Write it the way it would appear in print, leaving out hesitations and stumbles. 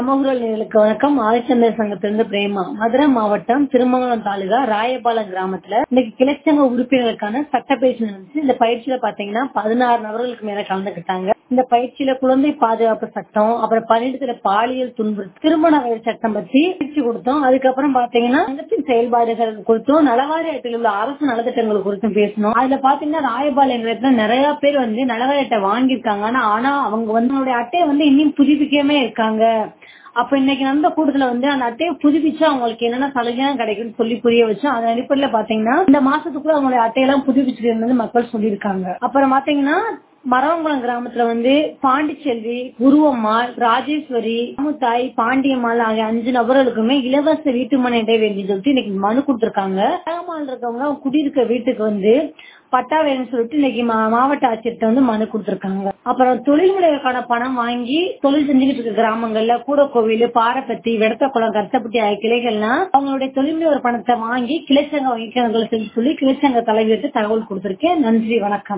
சமூகங்களுக்கு வணக்கம். ஆதிச்சந்திர சங்கத்திலிருந்து பிரேமா. மதுரை மாவட்டம் திருமங்கலம் தாலுகா ராயபாளையம் கிராமத்துல இன்னைக்கு கிளைச்சங்க உறுப்பினர்களுக்கான சட்ட பயிற்சி நடந்துச்சு. இந்த பயிற்சியில பாத்தீங்கன்னா 16 நபர்களுக்கு மேல கலந்துக்கிட்டாங்க. இந்த பயிற்சியில குழந்தை பாதுகாப்பு சட்டம், அப்புறம் பணியிடத்துல பாலியல் துன்புறுத்தல், திருமண வயது சட்டம் பத்தி பயிற்சி கொடுத்தோம். அதுக்கப்புறம் பாத்தீங்கன்னா சங்கத்தின் செயல்பாடுகள் குறித்தும் நலவாரிய அட்டையில் உள்ள அரசு நலத்திட்டங்கள் குறித்தும் பேசணும். அதுல பாத்தீங்கன்னா ராயபாளையம் நிலையத்துல நிறைய பேர் நலவாரிய அட்டை வாங்கியிருக்காங்க. ஆனா அவங்க அவங்களுடைய அட்டையை இன்னும் புதுப்பிக்காம இருக்காங்க. அப்ப இன்னைக்கு நடந்த கூட்டத்துல அந்த அட்டையை புதுப்பிச்சு அவங்களுக்கு என்னென்ன சலுகைலாம் கிடைக்கும்னு சொல்லி புரிய வச்சோம். அதன் அடிப்படையில பாத்தீங்கன்னா இந்த மாசத்துக்குள்ள அவங்களுடைய அட்டையெல்லாம் புதுப்பிச்சு மக்கள் சொல்லியிருக்காங்க. அப்புறம் பாத்தீங்கன்னா மரவங்குளம் கிராமத்துல பாண்டிச்செல்வி, குருவம்மாள், ராஜேஸ்வரி, அமுத்தாய், பாண்டியம்மாள் ஆகிய 5 நபர்களுக்குமே இலவச வீட்டுமனை அட்டை வேண்டி சொல்லிட்டு இன்னைக்கு மனு கொடுத்திருக்காங்க. அழகம்மாள் இருக்கவங்க குடியிருக்க வீட்டுக்கு பட்டா வேணும்னு சொல்லிட்டு இன்னைக்கு மாவட்ட ஆட்சியர்கிட்ட மனு கொடுத்திருக்காங்க. அப்புறம் தொழில் முனைவருக்கான பணம் வாங்கி தொழில் செஞ்சுக்கிட்டு இருக்க கிராமங்கள்ல கூடக்கோவில், பாரப்பத்தி, வெடத்தக்குளம், கருத்தப்பட்டி ஆகிய கிளைகள்லாம் அவங்களுடைய தொழில் முனைவர் பணத்தை வாங்கி கிளைச்சங்க வைக்கணும்னு சொல்லி கிளைச்சங்க தலைவருக்கு தகவல் கொடுத்திருக்கேன். நன்றி, வணக்கம்.